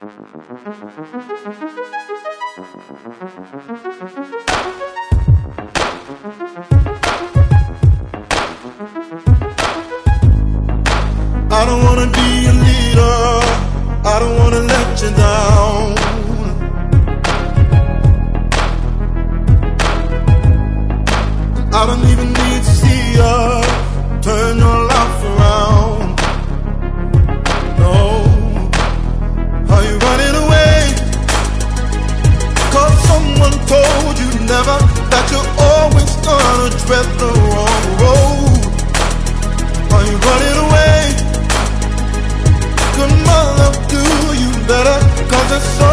I don't wanna be a leader, I don't wanna let you down. I don't even need to see you turn your life around. No, are you running away? 'Cause someone told you never, that you're always gonna tread the wrong road. Are you running away? Could my love do you better? 'Cause it's so